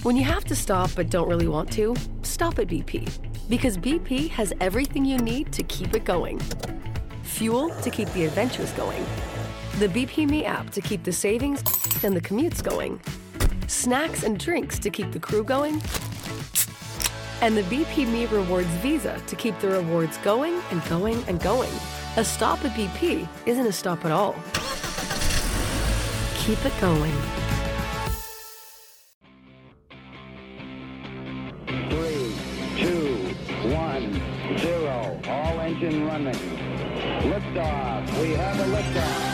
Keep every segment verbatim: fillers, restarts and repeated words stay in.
When you have to stop but don't really want to, stop at B P. Because B P has everything you need to keep it going. Fuel to keep the adventures going. The B P Me app to keep the savings and the commutes going. Snacks and drinks to keep the crew going. And the B P Me Rewards Visa to keep the rewards going and going and going. A stop at B P isn't a stop at all. Keep it going. Three, two, one, zero. All engine running. Liftoff. We have a liftoff.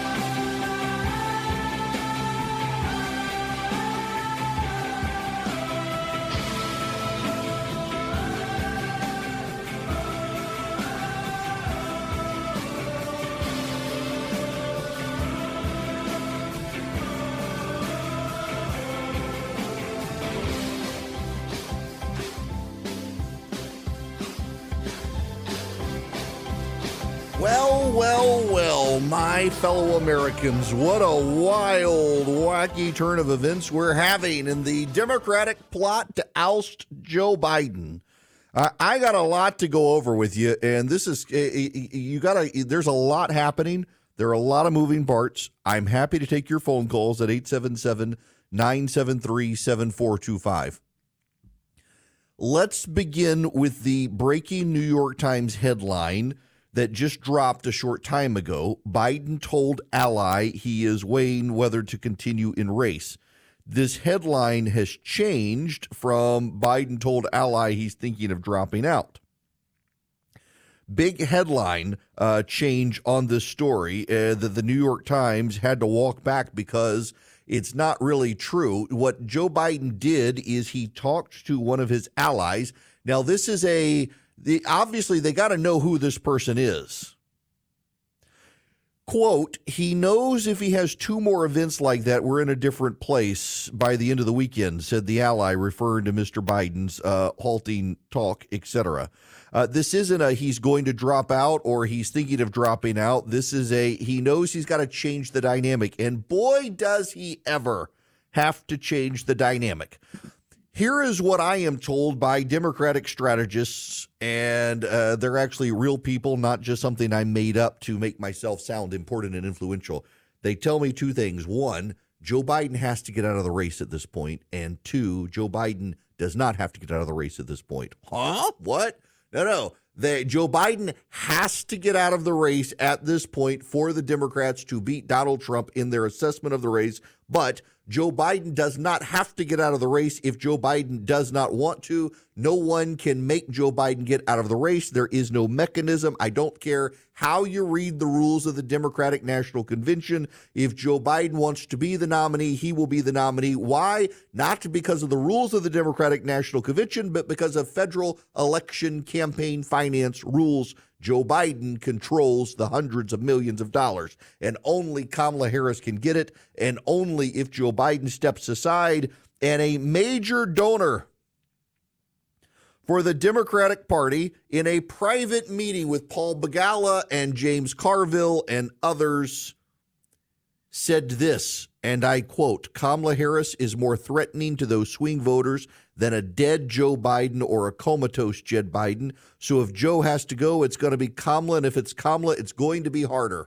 Well, well, well, my fellow Americans, what a wild, wacky turn of events we're having in the Democratic plot to oust Joe Biden. Uh, I got a lot to go over with you, and this is, you got to, there's a lot happening. There are a lot of moving parts. I'm happy to take your phone calls at eight seven seven, nine seven three, seven four two five. Let's begin with the breaking New York Times headline that just dropped a short time ago. Biden told ally he is weighing whether to continue in race. This headline has changed from Biden told ally he's thinking of dropping out. Big headline uh, change on this story uh, that the New York Times had to walk back because it's not really true. What Joe Biden did is he talked to one of his allies. Now, this is a The, obviously, they got to know who this person is. Quote, he knows if he has two more events like that, we're in a different place by the end of the weekend, said the ally, referring to Mister Biden's uh, halting talk, et cetera. Uh, this isn't a he's going to drop out or he's thinking of dropping out. This is a he knows he's got to change the dynamic. And boy, does he ever have to change the dynamic. Here is what I am told by Democratic strategists, and uh, they're actually real people, not just something I made up to make myself sound important and influential. They tell me two things. One, Joe Biden has to get out of the race at this point, and two, Joe Biden does not have to get out of the race at this point. Huh? What? No, no. They, Joe Biden has to get out of the race at this point for the Democrats to beat Donald Trump in their assessment of the race, but Joe Biden does not have to get out of the race if Joe Biden does not want to. No one can make Joe Biden get out of the race. There is no mechanism. I don't care how you read the rules of the Democratic National Convention. If Joe Biden wants to be the nominee, he will be the nominee. Why? Not because of the rules of the Democratic National Convention, but because of federal election campaign finance rules. Joe Biden controls the hundreds of millions of dollars, and only Kamala Harris can get it, and only if Joe Biden steps aside. And a major donor for the Democratic Party, in a private meeting with Paul Begala and James Carville and others, said this, and I quote, Kamala Harris is more threatening to those swing voters than a dead Joe Biden or a comatose Joe Biden. So if Joe has to go, it's going to be Kamala, and if it's Kamala, it's going to be harder.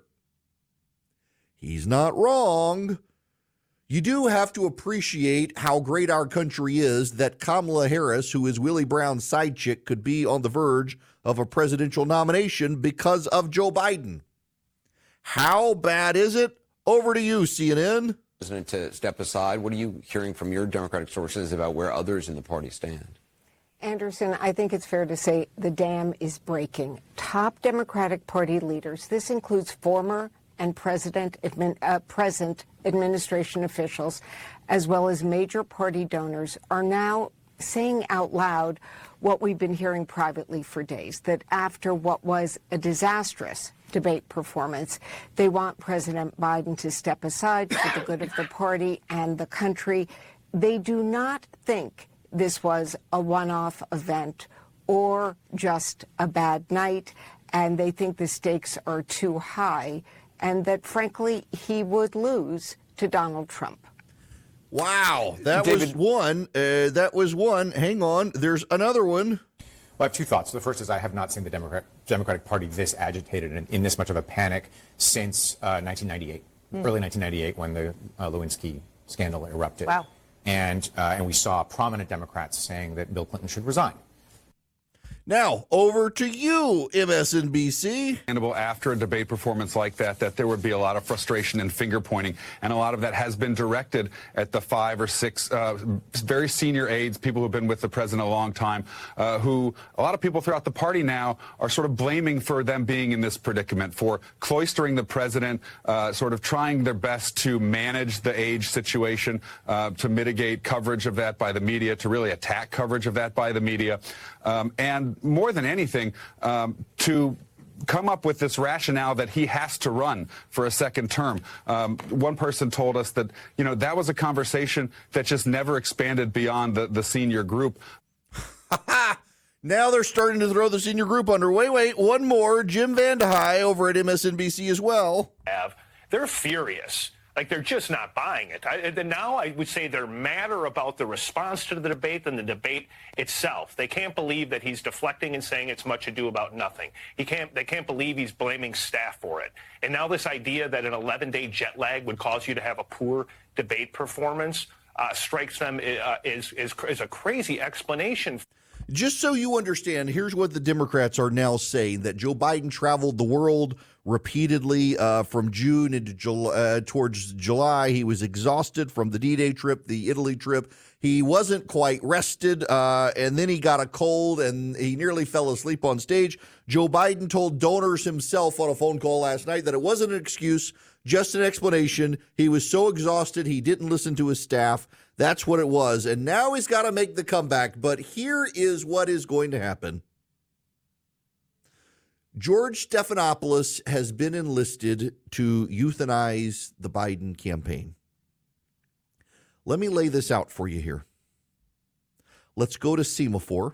He's not wrong. You do have to appreciate how great our country is that Kamala Harris, who is Willie Brown's side chick, could be on the verge of a presidential nomination because of Joe Biden. How bad is it? Over to you, C N N. President to step aside. What are you hearing from your Democratic sources about where others in the party stand? Anderson, I think it's fair to say the dam is breaking. Top Democratic Party leaders, this includes former and president, admin, uh, present administration officials, as well as major party donors, are now saying out loud what we've been hearing privately for days, that after what was a disastrous debate performance, they want President Biden to step aside for the good of the party and the country. They do not think this was a one-off event or just a bad night, and they think the stakes are too high, and that, frankly, he would lose to Donald Trump. Wow, that David, was one. Uh, that was one. Hang on, there's another one. Well, I have two thoughts. The first is I have not seen the Democrat, Democratic Party this agitated and in this much of a panic since uh, nineteen ninety-eight, mm. early nineteen ninety-eight, when the uh, Lewinsky scandal erupted. Wow. And, uh, and we saw prominent Democrats saying that Bill Clinton should resign. Now, over to you, M S N B C. After a debate performance like that, that there would be a lot of frustration and finger pointing, and a lot of that has been directed at the five or six uh, very senior aides, people who've been with the president a long time, uh, who a lot of people throughout the party now are sort of blaming for them being in this predicament, for cloistering the president, uh, sort of trying their best to manage the age situation, uh, to mitigate coverage of that by the media, to really attack coverage of that by the media, um, and more than anything, um, to come up with this rationale that he has to run for a second term. Um, one person told us that, you know, that was a conversation that just never expanded beyond the, the senior group. Now they're starting to throw the senior group under. Wait, wait, one more. Jim Vandehei over at M S N B C as well. They're furious. Like, they're just not buying it. I, and now I would say they're madder about the response to the debate than the debate itself. They can't believe that he's deflecting and saying it's much ado about nothing. He can't. They can't believe he's blaming staff for it. And now this idea that an eleven-day jet lag would cause you to have a poor debate performance uh, strikes them uh, is, is, is a crazy explanation. Just so you understand, here's what the Democrats are now saying, that Joe Biden traveled the world repeatedly uh, from June into July, uh, towards July. He was exhausted from the D-Day trip, the Italy trip. He wasn't quite rested, uh, and then he got a cold, and he nearly fell asleep on stage. Joe Biden told donors himself on a phone call last night that it wasn't an excuse, just an explanation. He was so exhausted, he didn't listen to his staff. That's what it was. And now he's got to make the comeback. But here is what is going to happen. George Stephanopoulos has been enlisted to euthanize the Biden campaign. Let me lay this out for you here. Let's go to Semaphore.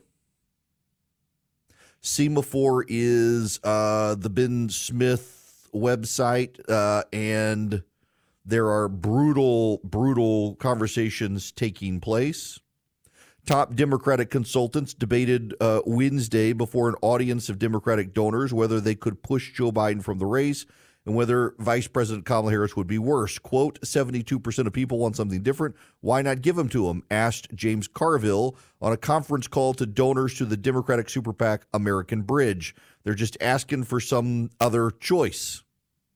Semaphore is uh, the Ben Smith website, uh, and there are brutal, brutal conversations taking place. Top Democratic consultants debated uh, Wednesday before an audience of Democratic donors whether they could push Joe Biden from the race and whether Vice President Kamala Harris would be worse. Quote, seventy-two percent of people want something different. Why not give them to them? Asked James Carville on a conference call to donors to the Democratic super PAC American Bridge. They're just asking for some other choice.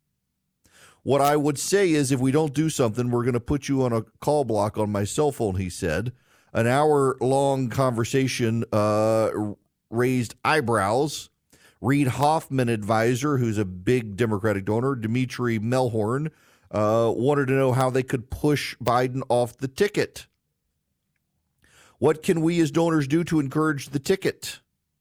What I would say is if we don't do something, we're going to put you on a call block on my cell phone, he said. An hour-long conversation uh, raised eyebrows. Reid Hoffman advisor, who's a big Democratic donor, Dimitri Melhorn, uh, wanted to know how they could push Biden off the ticket. What can we as donors do to encourage the ticket?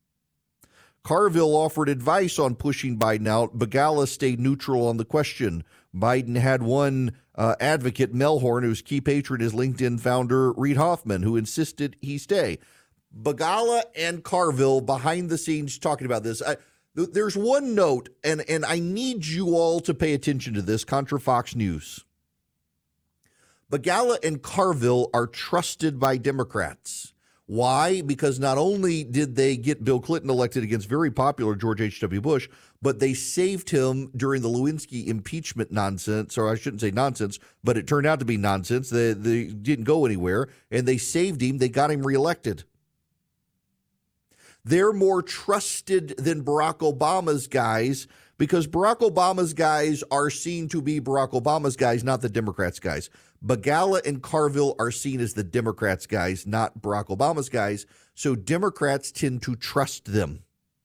Carville offered advice on pushing Biden out. Begala stayed neutral on the question. Biden had one uh, advocate, Melhorn, whose key patron is LinkedIn founder Reid Hoffman, who insisted he stay. Begala and Carville behind the scenes talking about this. I, th- there's one note, and, and I need you all to pay attention to this, Contra Fox News. Begala and Carville are trusted by Democrats. Why? Because not only did they get Bill Clinton elected against very popular George H W. Bush, but they saved him during the Lewinsky impeachment nonsense, or I shouldn't say nonsense, but it turned out to be nonsense. They, they didn't go anywhere, and they saved him. They got him reelected. They're more trusted than Barack Obama's guys because Barack Obama's guys are seen to be Barack Obama's guys, not the Democrats' guys. Begala and Carville are seen as the Democrats' guys, not Barack Obama's guys. So Democrats tend to trust them.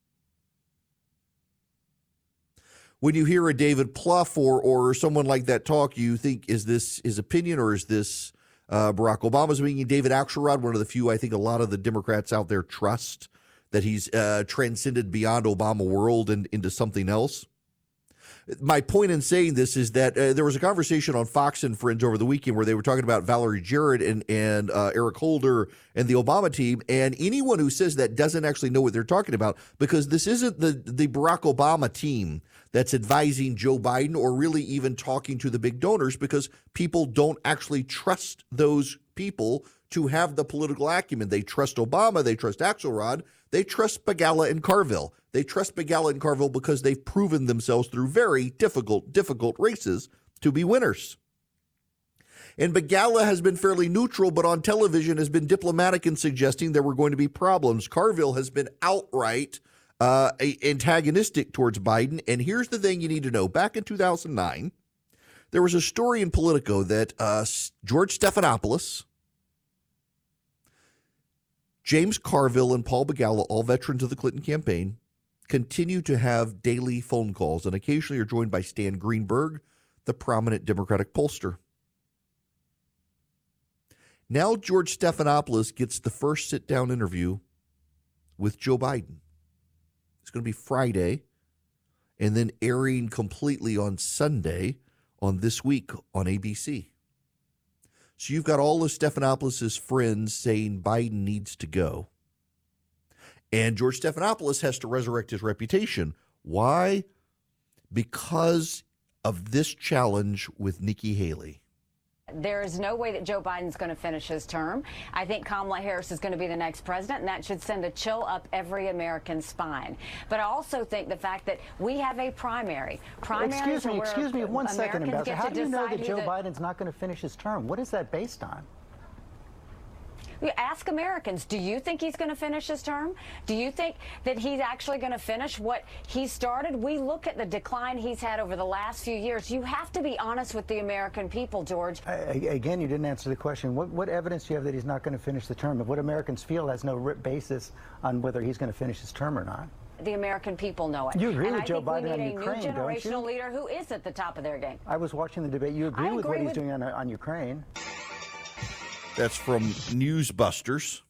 When you hear a David Plouffe or, or someone like that talk, you think, is this his opinion or is this uh, Barack Obama's opinion? David Axelrod, one of the few I think a lot of the Democrats out there trust, that he's uh, transcended beyond Obama world and into something else. My point in saying this is that uh, there was a conversation on Fox and Friends over the weekend where they were talking about Valerie Jarrett and, and uh, Eric Holder and the Obama team. And anyone who says that doesn't actually know what they're talking about, because this isn't the, the Barack Obama team. that's advising Joe Biden or really even talking to the big donors, because people don't actually trust those people to have the political acumen. They trust Obama. They trust Axelrod. They trust Begala and Carville. They trust Begala and Carville because they've proven themselves through very difficult, difficult races to be winners. And Begala has been fairly neutral, but on television has been diplomatic in suggesting there were going to be problems. Carville has been outright uh, antagonistic towards Biden. And here's the thing you need to know. Back in two thousand nine, there was a story in Politico that uh, George Stephanopoulos, James Carville, and Paul Begala, all veterans of the Clinton campaign, continue to have daily phone calls and occasionally are joined by Stan Greenberg, the prominent Democratic pollster. Now George Stephanopoulos gets the first sit-down interview with Joe Biden. It's going to be Friday and then airing completely on Sunday on This Week on A B C. So you've got all of Stephanopoulos' friends saying Biden needs to go. And George Stephanopoulos has to resurrect his reputation. Why? Because of this challenge with Nikki Haley. There is no way that Joe Biden's going to finish his term. I think Kamala Harris is going to be the next president, and that should send a chill up every American spine. But I also think the fact that we have a primary. Primaries excuse me, excuse me, one Americans second, Ambassador. How do you know that Joe the, Biden's not going to finish his term? What is that based on? Ask Americans, do you think he's going to finish his term? Do you think that he's actually going to finish what he started? We look at the decline he's had over the last few years. You have to be honest with the American people, George. I, again, you didn't answer the question. What, what evidence do you have that he's not going to finish the term? If what Americans feel has no basis on whether he's going to finish his term or not. The American people know it. You agree and with I Joe think Biden we need on a Ukraine, new don't generational you? leader who is at the top of their game. I was watching the debate. You agree I with agree what with he's doing on, on Ukraine? That's from Newsbusters.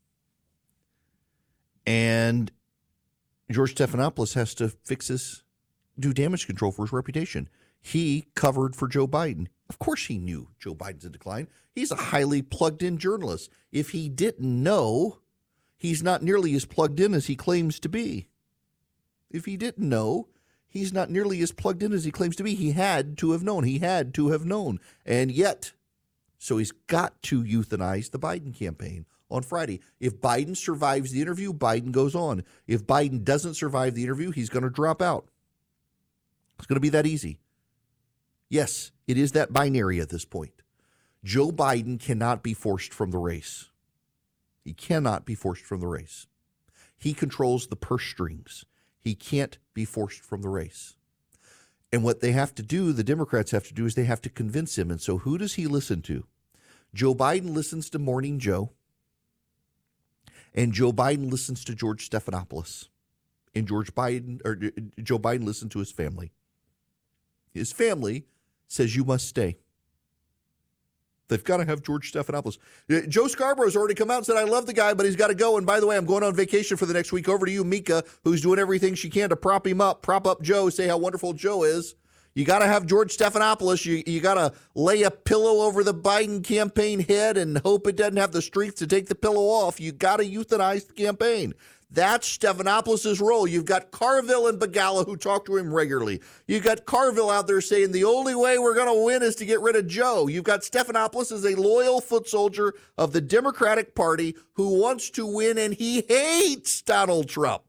And George Stephanopoulos has to fix his, do damage control for his reputation. He covered for Joe Biden. Of course he knew Joe Biden's in decline. He's a highly plugged-in journalist. If he didn't know, he's not nearly as plugged in as he claims to be. If he didn't know, he's not nearly as plugged in as he claims to be. He had to have known. He had to have known. And yet, so he's got to euthanize the Biden campaign on Friday. If Biden survives the interview, Biden goes on. If Biden doesn't survive the interview, he's going to drop out. It's going to be that easy. Yes, it is that binary at this point. Joe Biden cannot be forced from the race. He cannot be forced from the race. He controls the purse strings. He can't be forced from the race. And what they have to do, the Democrats have to do, is they have to convince him. And so who does he listen to? Joe Biden listens to Morning Joe. And Joe Biden listens to George Stephanopoulos. And George Biden, or Joe Biden listens to his family. His family says you must stay. They've got to have George Stephanopoulos. Joe Scarborough's already come out and said, I love the guy, but he's got to go. And by the way, I'm going on vacation for the next week. Over to you, Mika, who's doing everything she can to prop him up, prop up Joe, say how wonderful Joe is. You got to have George Stephanopoulos. You, you got to lay a pillow over the Biden campaign head and hope it doesn't have the strength to take the pillow off. You got to euthanize the campaign. That's Stephanopoulos' role. You've got Carville and Begala who talk to him regularly. You've got Carville out there saying the only way we're going to win is to get rid of Joe. You've got Stephanopoulos as a loyal foot soldier of the Democratic Party who wants to win, and he hates Donald Trump.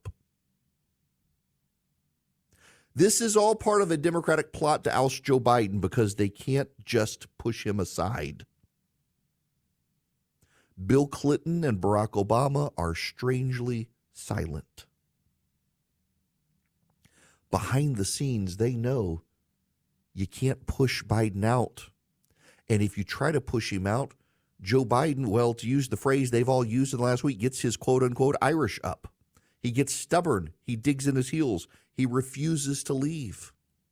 This is all part of a Democratic plot to oust Joe Biden because they can't just push him aside. Bill Clinton and Barack Obama are strangely silent. Behind the scenes, they know you can't push Biden out. And if you try to push him out, Joe Biden, well, to use the phrase they've all used in the last week, gets his quote-unquote Irish up. He gets stubborn. He digs in his heels. He refuses to leave.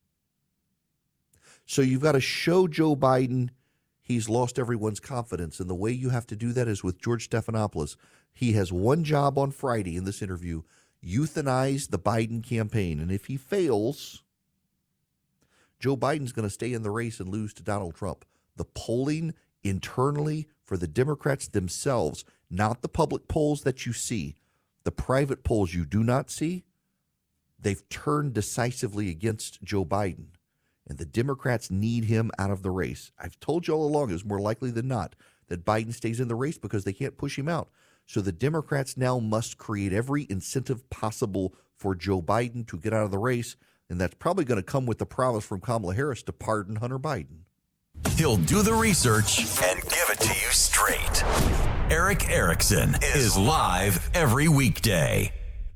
So you've got to show Joe Biden he's lost everyone's confidence. And the way you have to do that is with George Stephanopoulos. He has one job on Friday in this interview, euthanize the Biden campaign. And if he fails, Joe Biden's going to stay in the race and lose to Donald Trump. The polling internally for the Democrats themselves, not the public polls that you see, the private polls you do not see, They've turned decisively against Joe Biden, and the Democrats need him out of the race. I've told you all along, it's more likely than not that Biden stays in the race because they can't push him out. So the Democrats now must create every incentive possible for Joe Biden to get out of the race, and that's probably going to come with the promise from Kamala Harris to pardon Hunter Biden. He'll do the research and give it to you straight. Erick Erickson is live every weekday.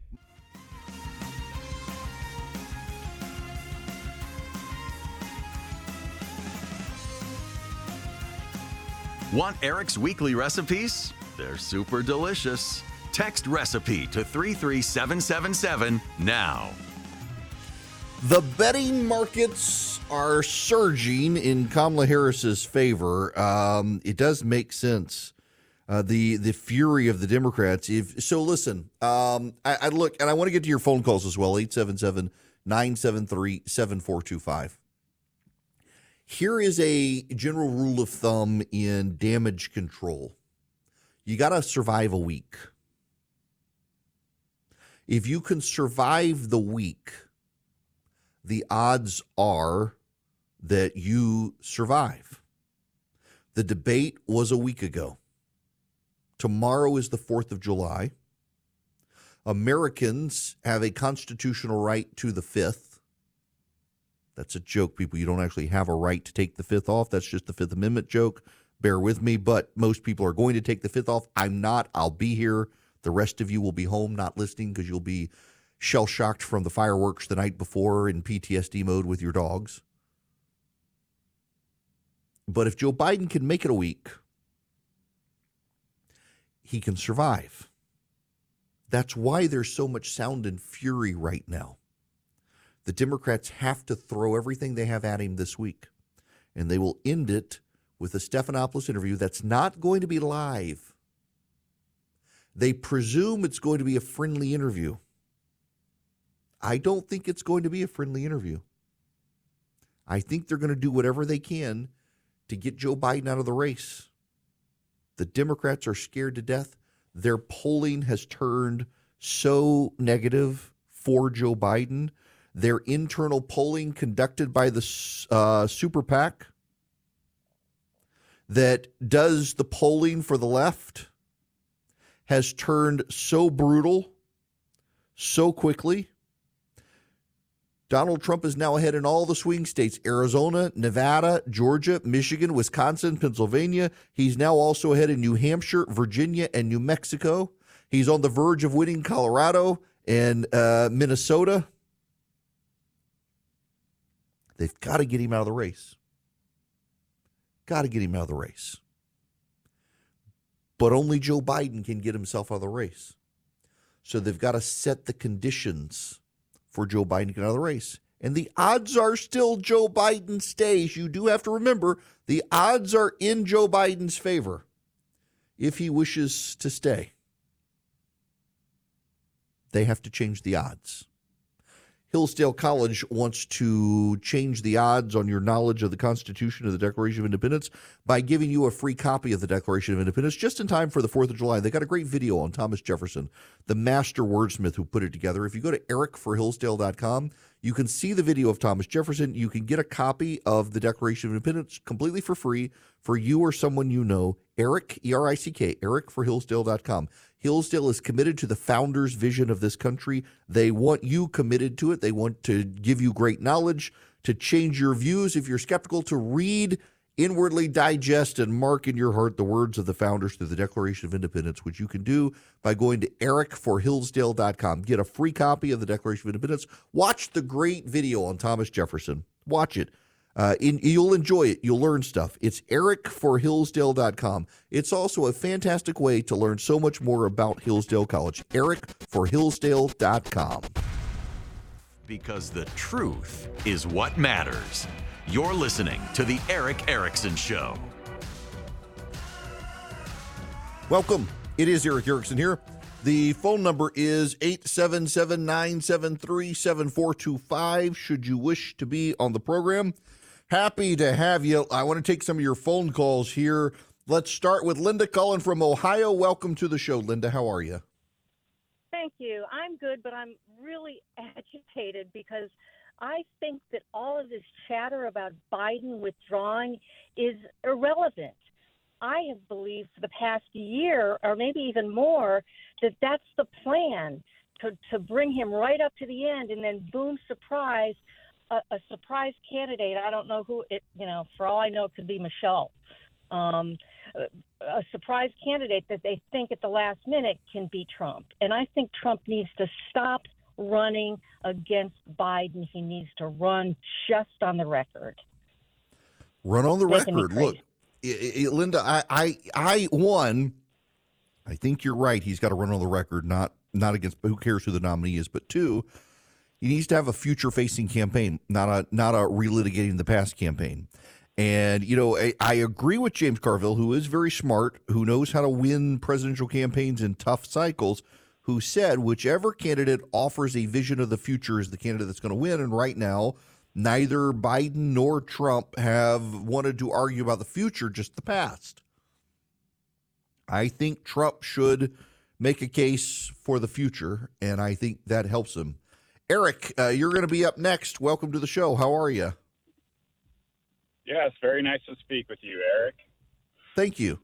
Want Eric's weekly recipes? They're super delicious. Text recipe to three three seven seven seven now. The betting markets are surging in Kamala Harris's favor. Um, it does make sense. Uh, the the fury of the Democrats. If so, listen. Um, I, I look, and I want to get to your phone calls as well. eight seven seven, nine seven three, seven four two five. Here is a general rule of thumb in damage control. You got to survive a week. If you can survive the week, the odds are that you survive. The debate was a week ago. Tomorrow is the fourth of July. Americans have a constitutional right to the fifth. That's a joke, people. You don't actually have a right to take the fifth off. That's just the Fifth Amendment joke. Bear with me, but most people are going to take the fifth off. I'm not. I'll be here. The rest of you will be home not listening because you'll be shell-shocked from the fireworks the night before in P T S D mode with your dogs. But if Joe Biden can make it a week, he can survive. That's why there's so much sound and fury right now. The Democrats have to throw everything they have at him this week, and they will end it with a Stephanopoulos interview that's not going to be live. They presume it's going to be a friendly interview. I don't think it's going to be a friendly interview. I think they're going to do whatever they can to get Joe Biden out of the race. The Democrats are scared to death. Their polling has turned so negative for Joe Biden. Their internal polling conducted by the uh, Super PAC that does the polling for the left has turned so brutal so quickly. Donald Trump is now ahead in all the swing states: Arizona, Nevada, Georgia, Michigan, Wisconsin, Pennsylvania. He's now also ahead in New Hampshire, Virginia, and New Mexico. He's on the verge of winning Colorado and uh, Minnesota. They've got to get him out of the race. Got to get him out of the race. But only Joe Biden can get himself out of the race. So they've got to set the conditions for Joe Biden to get out of the race. And the odds are still Joe Biden stays. You do have to remember, the odds are in Joe Biden's favor if he wishes to stay. They have to change the odds. Hillsdale College wants to change the odds on your knowledge of the Constitution of the Declaration of Independence by giving you a free copy of the Declaration of Independence just in time for the fourth of July. They got a great video on Thomas Jefferson, the master wordsmith who put it together. If you go to eric for hillsdale dot com, you can see the video of Thomas Jefferson. You can get a copy of the Declaration of Independence completely for free for you or someone you know. Eric, E R I C K, eric for hillsdale dot com. Hillsdale is committed to the founders' vision of this country. They want you committed to it. They want to give you great knowledge, to change your views. If you're skeptical, to read, inwardly digest, and mark in your heart the words of the founders through the Declaration of Independence, which you can do by going to eric for hillsdale dot com. Get a free copy of the Declaration of Independence. Watch the great video on Thomas Jefferson. Watch it. Uh, in, you'll enjoy it. You'll learn stuff. It's eric for hillsdale dot com. It's also a fantastic way to learn so much more about Hillsdale College. eric for hillsdale dot com. Because the truth is what matters. You're listening to The Erick Erickson Show. Welcome. It is Erick Erickson here. The phone number is eight seven seven, nine seven three, seven four two five should you wish to be on the program. Happy to have you. I want to take some of your phone calls here. Let's start with Linda calling from Ohio. Welcome to the show, Linda. How are you? Thank you. I'm good, but I'm really agitated because I think that all of this chatter about Biden withdrawing is irrelevant. I have believed for the past year, or maybe even more, that that's the plan, to, to bring him right up to the end, and then boom, surprise, a, a surprise candidate. I don't know who it, you know, for all I know, it could be Michelle. Um, a surprise candidate that they think at the last minute can beat Trump. And I think Trump needs to stop running against Biden. He needs to run just on the record. Run on the Making me record. crazy. Look, I, I, Linda, I, I, I, one, I think you're right. He's got to run on the record, not not against, who cares who the nominee is. But two, he needs to have a future-facing campaign, not a not a relitigating the past campaign. And, you know, I, I agree with James Carville, who is very smart, who knows how to win presidential campaigns in tough cycles, who said whichever candidate offers a vision of the future is the candidate that's going to win. And right now, neither Biden nor Trump have wanted to argue about the future, just the past. I think Trump should make a case for the future, and I think that helps him. Eric, uh, you're going to be up next. Welcome to the show. How are you? Yes, very nice to speak with you, Eric. Thank you.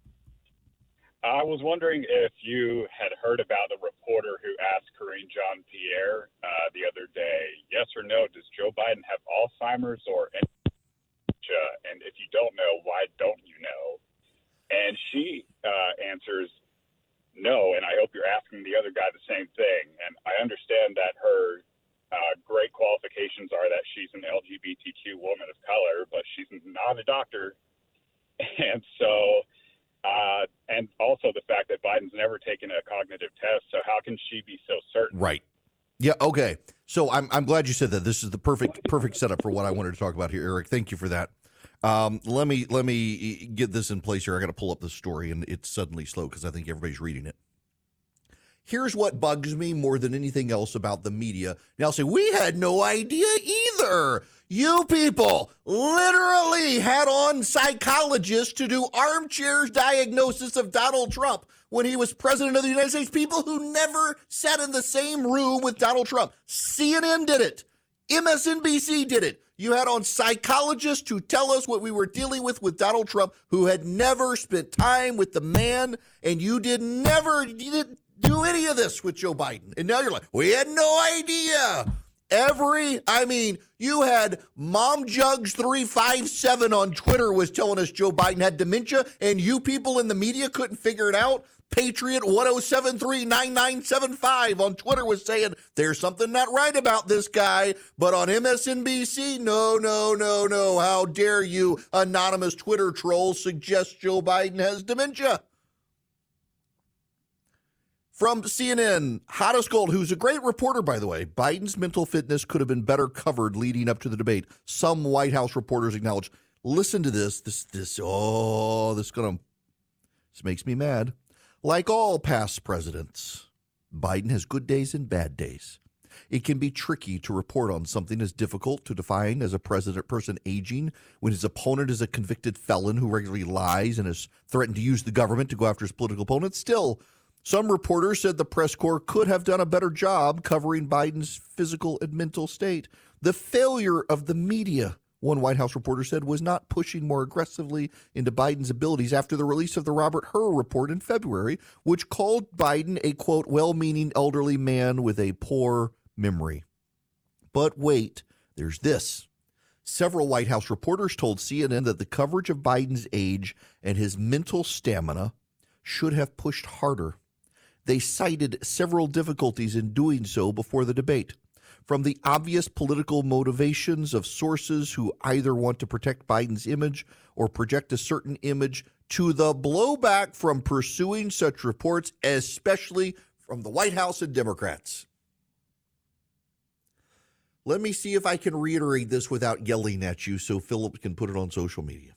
I was wondering if you had heard about the reporter who asked Karine Jean-Pierre uh, the other day, yes or no, does Joe Biden have Alzheimer's or dementia? And if you don't know, why don't you know? And she uh, answers no, and I hope you're asking the other guy the same thing. And I understand that her uh, great qualifications are that she's an L G B T Q woman of color, but she's not a doctor. And so... Uh, and also the fact that Biden's never taken a cognitive test. So how can she be so certain? Right. Yeah. Okay. So I'm I'm glad you said that. This is the perfect perfect setup for what I wanted to talk about here, Eric. Thank you for that. Um, let me let me get this in place here. I got to pull up the story, and it's suddenly slow because I think everybody's reading it. Here's what bugs me more than anything else about the media. Now, I'll say, we had no idea either. You people literally had on psychologists to do armchair diagnosis of Donald Trump when he was president of the United States. People who never sat in the same room with Donald Trump. C N N did it. M S N B C did it. You had on psychologists to tell us what we were dealing with with Donald Trump, who had never spent time with the man, and you did never you didn't do any of this with Joe Biden. And now you're like, we had no idea. Every, I mean, you had Mom Jugs three five seven on Twitter was telling us Joe Biden had dementia, and you people in the media couldn't figure it out. Patriot one oh seven three nine nine seven five on Twitter was saying there's something not right about this guy. But on M S N B C, no, no, no, no. How dare you, anonymous Twitter troll, suggest Joe Biden has dementia? From C N N, Hottest Gold, who's a great reporter, by the way, Biden's mental fitness could have been better covered leading up to the debate. Some White House reporters acknowledge. Listen to this. This, this, oh, this gonna, this makes me mad. Like all past presidents, Biden has good days and bad days. It can be tricky to report on something as difficult to define as a president person aging when his opponent is a convicted felon who regularly lies and has threatened to use the government to go after his political opponent. Still, some reporters said the press corps could have done a better job covering Biden's physical and mental state. The failure of the media, one White House reporter said, was not pushing more aggressively into Biden's abilities after the release of the Robert Hur report in February, which called Biden a, quote, well-meaning elderly man with a poor memory. But wait, there's this. Several White House reporters told C N N that the coverage of Biden's age and his mental stamina should have pushed harder. They cited several difficulties in doing so before the debate, from the obvious political motivations of sources who either want to protect Biden's image or project a certain image to the blowback from pursuing such reports, especially from the White House and Democrats. Let me see if I can reiterate this without yelling at you so Philip can put it on social media.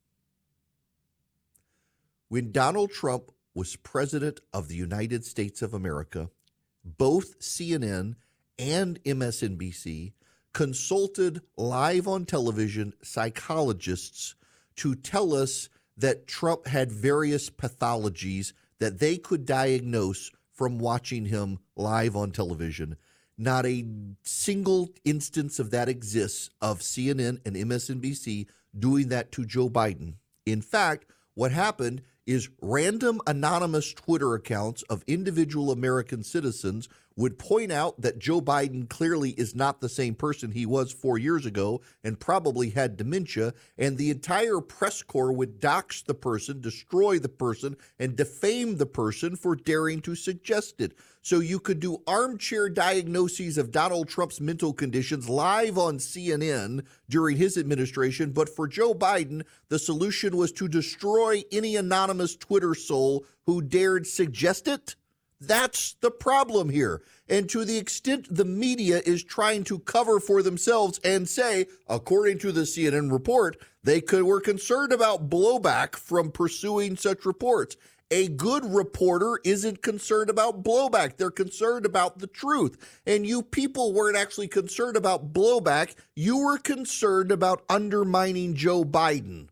When Donald Trump was president of the United States of America, both C N N and M S N B C consulted live on television psychologists to tell us that Trump had various pathologies that they could diagnose from watching him live on television. Not a single instance of that exists of C N N and M S N B C doing that to Joe Biden. In fact, what happened is random anonymous Twitter accounts of individual American citizens would point out that Joe Biden clearly is not the same person he was four years ago and probably had dementia, and the entire press corps would dox the person, destroy the person, and defame the person for daring to suggest it. So you could do armchair diagnoses of Donald Trump's mental conditions live on C N N during his administration, but for Joe Biden, the solution was to destroy any anonymous Twitter soul who dared suggest it. That's the problem here. And to the extent the media is trying to cover for themselves and say, according to the C N N report, they could, were concerned about blowback from pursuing such reports. A good reporter isn't concerned about blowback. They're concerned about the truth. And you people weren't actually concerned about blowback. You were concerned about undermining Joe Biden.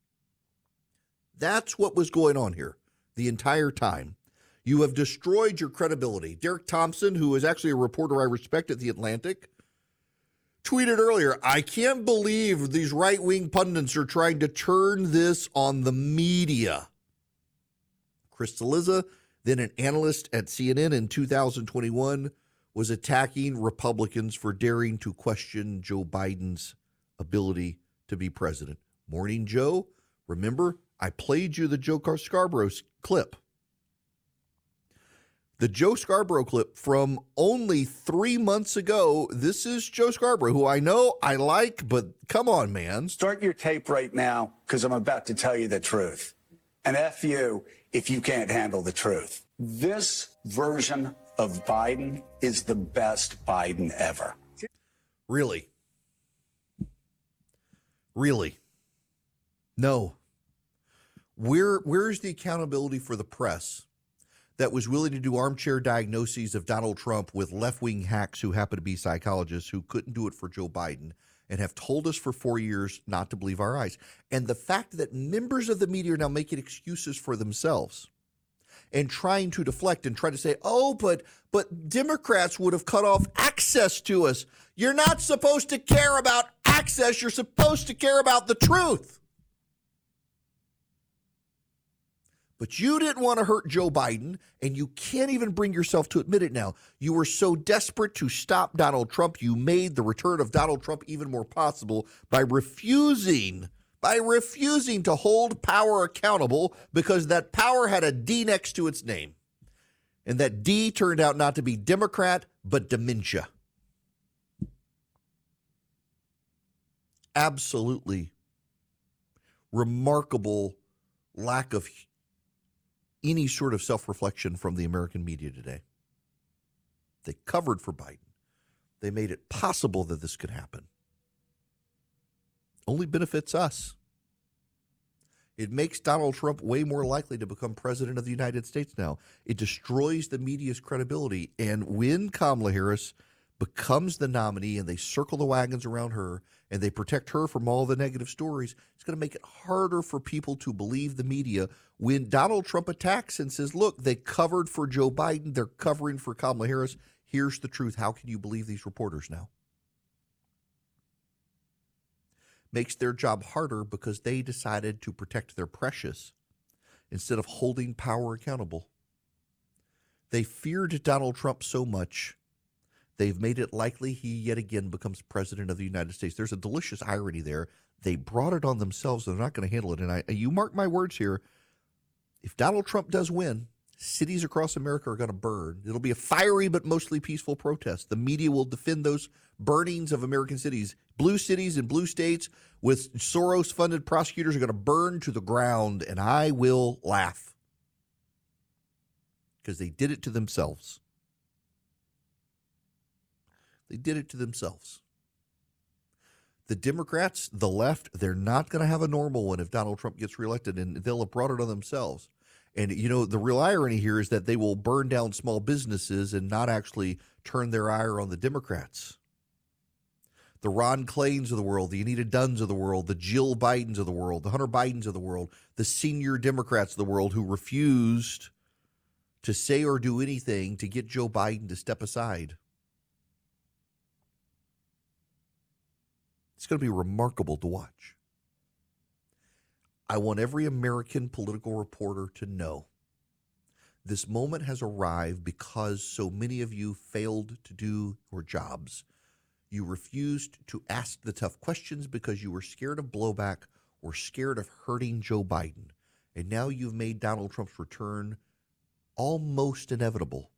That's what was going on here the entire time. You have destroyed your credibility. Derek Thompson, who is actually a reporter I respect at The Atlantic, tweeted earlier, I can't believe these right-wing pundits are trying to turn this on the media. Chris Cillizza, then an analyst at C N N in two thousand twenty-one, was attacking Republicans for daring to question Joe Biden's ability to be president. Morning Joe, remember, I played you the Joe Scarborough clip. The Joe Scarborough clip from only three months ago. This is Joe Scarborough, who I know I like, but come on, man. Start your tape right now, because I'm about to tell you the truth. And F you if you can't handle the truth. This version of Biden is the best Biden ever. Really? Really? No. Where where's the accountability for the press that was willing to do armchair diagnoses of Donald Trump with left-wing hacks who happen to be psychologists who couldn't do it for Joe Biden and have told us for four years not to believe our eyes? And the fact that members of the media are now making excuses for themselves and trying to deflect and try to say, oh, but but Democrats would have cut off access to us. You're not supposed to care about access. You're supposed to care about the truth. But you didn't want to hurt Joe Biden, and you can't even bring yourself to admit it now. You were so desperate to stop Donald Trump, you made the return of Donald Trump even more possible by refusing, by refusing to hold power accountable because that power had a D next to its name. And that D turned out not to be Democrat, but dementia. Absolutely remarkable lack of any sort of self-reflection from the American media today. They covered for Biden. They made it possible that this could happen. Only benefits us. It makes Donald Trump way more likely to become president of the United States now. It destroys the media's credibility. And when Kamala Harris becomes the nominee and they circle the wagons around her and they protect her from all the negative stories, it's going to make it harder for people to believe the media. When Donald Trump attacks and says, look, they covered for Joe Biden, they're covering for Kamala Harris, here's the truth. How can you believe these reporters now? Makes their job harder because they decided to protect their precious instead of holding power accountable. They feared Donald Trump so much, they've made it likely he yet again becomes president of the United States. There's a delicious irony there. They brought it on themselves. They're not going to handle it. And I, you mark my words here, if Donald Trump does win, cities across America are going to burn. It'll be a fiery but mostly peaceful protest. The media will defend those burnings of American cities. Blue cities and blue states with Soros-funded prosecutors are going to burn to the ground, and I will laugh because they did it to themselves. They did it to themselves. The Democrats, the left, they're not going to have a normal one if Donald Trump gets reelected, and they'll have brought it on themselves. And, you know, the real irony here is that they will burn down small businesses and not actually turn their ire on the Democrats. The Ron Klains of the world, the Anita Dunns of the world, the Jill Bidens of the world, the Hunter Bidens of the world, the senior Democrats of the world who refused to say or do anything to get Joe Biden to step aside. It's going to be remarkable to watch. I want every American political reporter to know this moment has arrived because so many of you failed to do your jobs. You refused to ask the tough questions because you were scared of blowback or scared of hurting Joe Biden. And now you've made Donald Trump's return almost inevitable.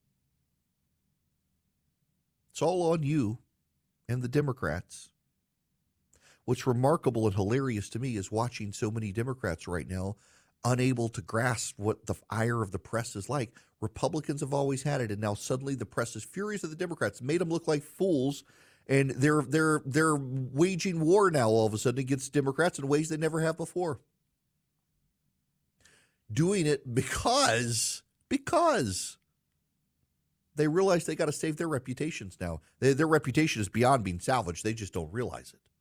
It's all on you and the Democrats. What's remarkable and hilarious to me is watching so many Democrats right now unable to grasp what the ire of the press is like. Republicans have always had it, and now suddenly the press is furious at the Democrats, made them look like fools, and they're they're they're waging war now all of a sudden against Democrats in ways they never have before. Doing it because because they realize they got to save their reputations now. They, their reputation is beyond being salvaged. They just don't realize it.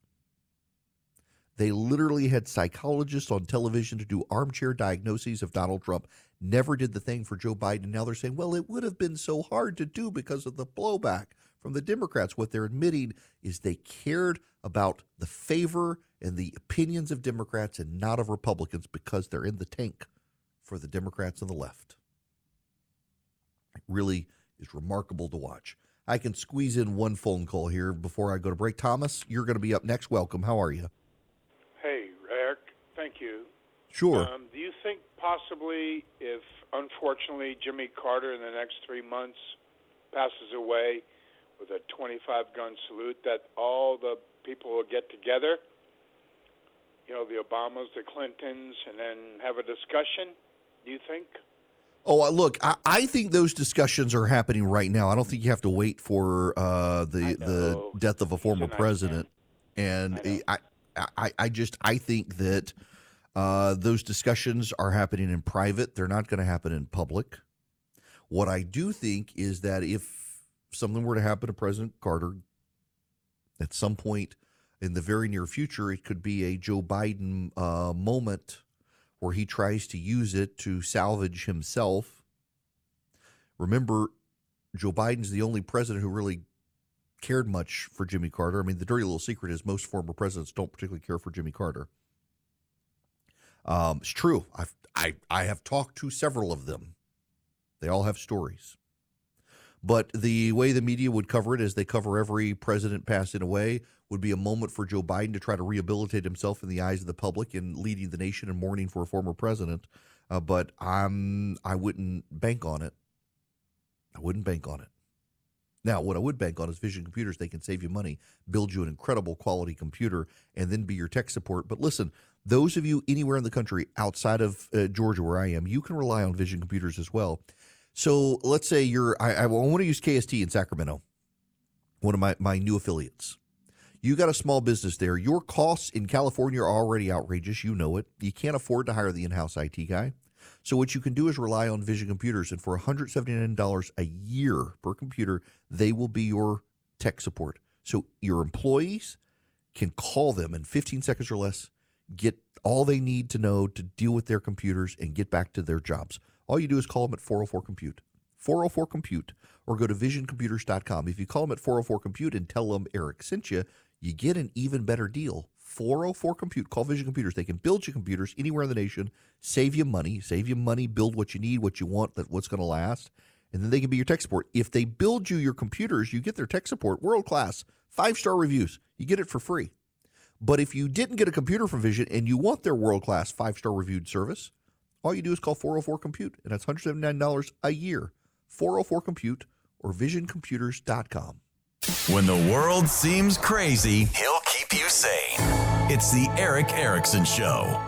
They literally had psychologists on television to do armchair diagnoses of Donald Trump, never did the thing for Joe Biden. And now they're saying, well, it would have been so hard to do because of the blowback from the Democrats. What they're admitting is they cared about the favor and the opinions of Democrats and not of Republicans because they're in the tank for the Democrats and the left. It really is remarkable to watch. I can squeeze in one phone call here before I go to break. Thomas, you're going to be up next. Welcome. How are you? Hey, Eric, thank you. Sure. Um, do you think possibly if, unfortunately, Jimmy Carter in the next three months passes away with a twenty-five gun salute, that all the people will get together, you know, the Obamas, the Clintons, and then have a discussion, do you think? Oh, uh, look, I, I think those discussions are happening right now. I don't think you have to wait for uh, the the death of a former president. And I, I, I just I think that uh, those discussions are happening in private. They're not going to happen in public. What I do think is that if something were to happen to President Carter at some point in the very near future, it could be a Joe Biden uh, moment where he tries to use it to salvage himself. Remember, Joe Biden's the only president who really cared much for Jimmy Carter. I mean, the dirty little secret is most former presidents don't particularly care for Jimmy Carter. Um, it's true. I've, I I have talked to several of them. They all have stories. But the way the media would cover it, as they cover every president passing away, would be a moment for Joe Biden to try to rehabilitate himself in the eyes of the public and leading the nation in mourning for a former president. Uh, but I'm I wouldn't bank on it. I wouldn't bank on it. Now, what I would bank on is Vision Computers. They can save you money, build you an incredible quality computer, and then be your tech support. But listen, those of you anywhere in the country outside of uh, Georgia where I am, you can rely on Vision Computers as well. So let's say you're, I, I want to use K S T in Sacramento, one of my, my new affiliates. You got a small business there. Your costs in California are already outrageous. You know it. You can't afford to hire the in-house I T guy. So what you can do is rely on Vision Computers, and for one hundred seventy-nine dollars a year per computer, they will be your tech support. So your employees can call them in fifteen seconds or less, get all they need to know to deal with their computers and get back to their jobs. All you do is call them at four oh four compute, four oh four compute, or go to vision computers dot com. If you call them at four oh four compute and tell them Eric sent you, you get an even better deal. four oh four compute. Call Vision Computers. They can build you computers anywhere in the nation, save you money, save you money, build what you need, what you want, that what's going to last, and then they can be your tech support. If they build you your computers, you get their tech support, world class, five-star reviews. You get it for free. But if you didn't get a computer from Vision and you want their world-class five-star reviewed service, all you do is call four oh four compute, and that's one hundred seventy-nine dollars a year. four oh four compute or vision computers dot com. When the world seems crazy, he'll keep you sane. It's the Eric Erickson Show.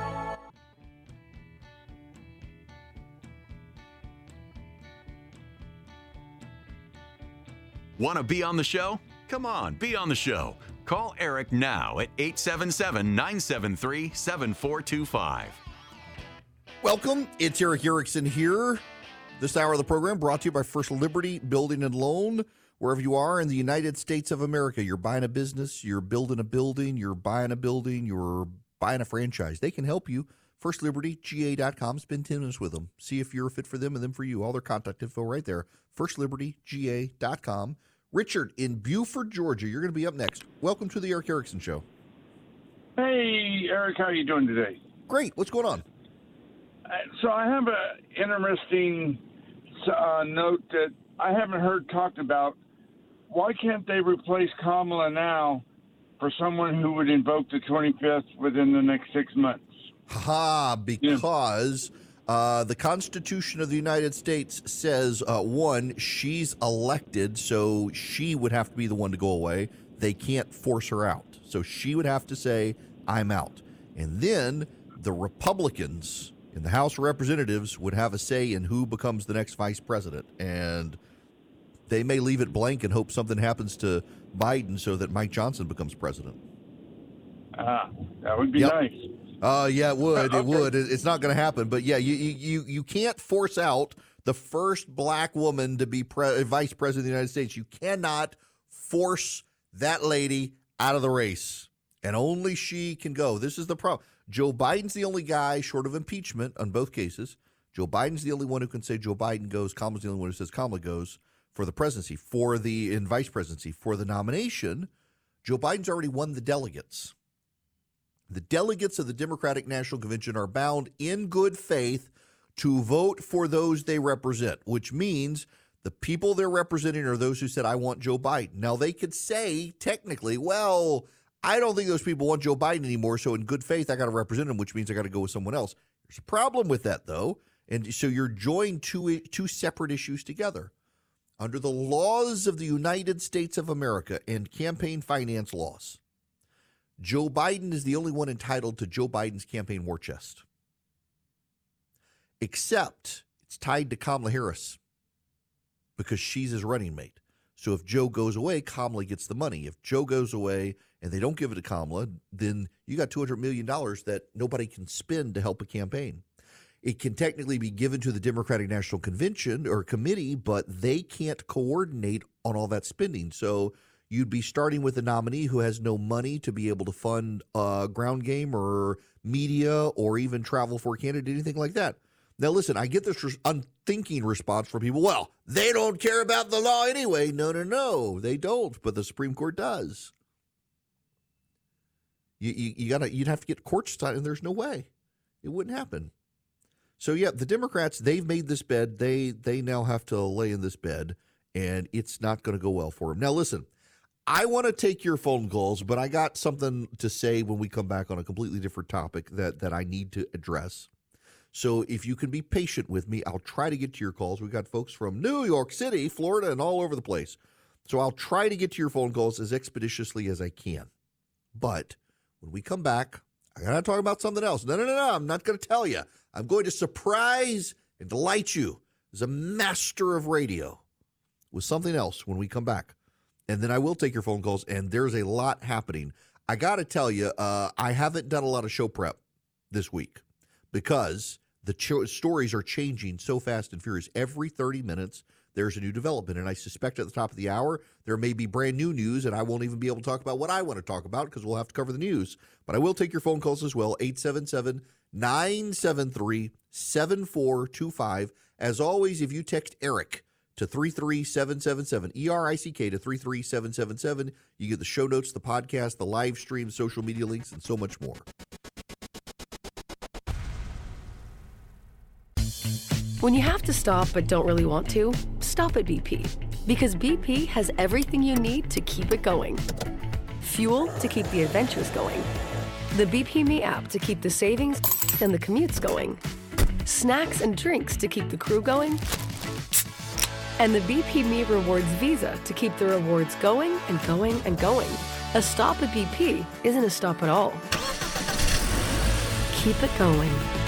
Want to be on the show? Come on, be on the show. Call Eric now at eight seven seven, nine seven three, seven four two five. Welcome. It's Eric Erickson here. This hour of the program brought to you by First Liberty Building and Loan. Wherever you are in the United States of America, you're buying a business, you're building a building, you're buying a building, you're buying a franchise. They can help you. first liberty G A dot com. Spend ten minutes with them. See if you're a fit for them and them for you. All their contact info right there. first liberty G A dot com. Richard in Buford, Georgia, you're going to be up next. Welcome to the Erick Erickson Show. Hey, Eric, how are you doing today? Great. What's going on? Uh, so I have an interesting uh, note that I haven't heard talked about. Why can't they replace Kamala now for someone who would invoke the twenty-fifth within the next six months? Ha, because yeah. uh, the Constitution of the United States says, uh, one, she's elected, so she would have to be the one to go away. They can't force her out. So she would have to say, I'm out. And then the Republicans in the House of Representatives would have a say in who becomes the next vice president. And they may leave it blank and hope something happens to Biden so that Mike Johnson becomes president. Ah, uh, that would be yep. nice. Uh, yeah, it would. Okay. It would. It's not going to happen. But yeah, you, you you can't force out the first black woman to be pre- vice president of the United States. You cannot force that lady out of the race. And only she can go. This is the problem. Joe Biden's the only guy, short of impeachment on both cases. Joe Biden's the only one who can say Joe Biden goes. Kamala's the only one who says Kamala goes for the presidency, for the in vice presidency. For the nomination, Joe Biden's already won the delegates. The delegates of the Democratic National Convention are bound in good faith to vote for those they represent, which means the people they're representing are those who said, I want Joe Biden. Now, they could say technically, well, I don't think those people want Joe Biden anymore, so in good faith, I got to represent him, which means I got to go with someone else. There's a problem with that, though, and so you're joining two, two separate issues together. Under the laws of the United States of America and campaign finance laws, Joe Biden is the only one entitled to Joe Biden's campaign war chest, except it's tied to Kamala Harris because she's his running mate. So if Joe goes away, Kamala gets the money. If Joe goes away and they don't give it to Kamala, then you got two hundred million dollars that nobody can spend to help a campaign. It can technically be given to the Democratic National Convention or committee, but they can't coordinate on all that spending. So you'd be starting with a nominee who has no money to be able to fund a ground game or media or even travel for a candidate, anything like that. Now, listen, I get this unthinking response from people. Well, they don't care about the law anyway. No, no, no, they don't. But the Supreme Court does. You, you, you gotta, you'd have to get courts to, and there's no way it wouldn't happen. So, yeah, the Democrats, they've made this bed. They they now have to lay in this bed, and it's not going to go well for them. Now, listen, I want to take your phone calls, but I got something to say when we come back on a completely different topic that, that I need to address. So if you can be patient with me, I'll try to get to your calls. We've got folks from New York City, Florida, and all over the place. So I'll try to get to your phone calls as expeditiously as I can. But when we come back, I got to talk about something else. No, no, no, no. I'm not going to tell you. I'm going to surprise and delight you as a master of radio with something else when we come back. And then I will take your phone calls, and there's a lot happening. I got to tell you, uh, I haven't done a lot of show prep this week because the ch- stories are changing so fast and furious. Every thirty minutes, there's a new development, and I suspect at the top of the hour, there may be brand new news, and I won't even be able to talk about what I want to talk about because we'll have to cover the news. But I will take your phone calls as well, eight seven seven, nine seven three, seven four two five. As always, if you text ERICK to three three seven seven seven, E R I C K to three three seven seven seven, you get the show notes, the podcast, the live stream, social media links, and so much more. When you have to stop but don't really want to, stop at B P. Because B P has everything you need to keep it going. Fuel to keep the adventures going. The B P Me app to keep the savings and the commutes going. Snacks and drinks to keep the crew going. And the B P Me Rewards Visa to keep the rewards going and going and going. A stop at B P isn't a stop at all. Keep it going.